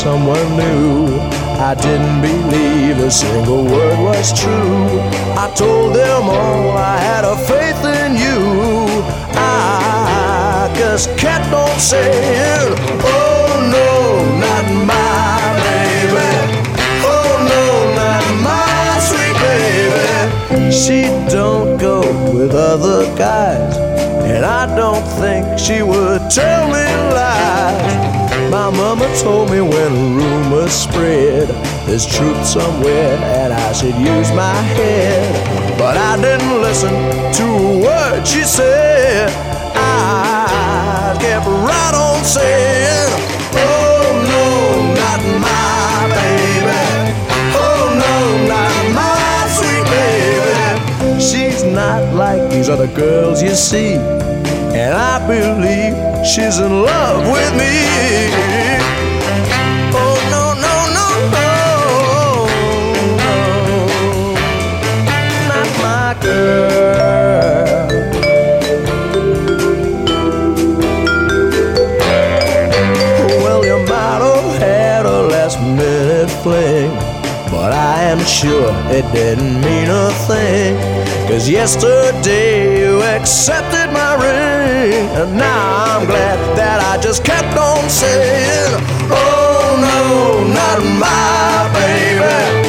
someone new. I didn't believe a single word was true. I told them all I had a faith in you. I just kept on saying, oh no, not my baby. Oh no, not my sweet baby. She don't go with other guys, and I don't think she would tell me lies. My mama told me when rumors spread, there's truth somewhere and I should use my head. But I didn't listen to a word she said. I kept right on saying, oh no, not my baby. Oh no, not my sweet baby. She's not like these other girls you see, and I believe she's in love with me. Oh no, no, no, no, no, not my girl. Well, you might have had a last minute fling, but I am sure it didn't mean a thing. 'Cause yesterday you accepted my ring, and now I'm glad that I just kept on saying, oh no, not my baby.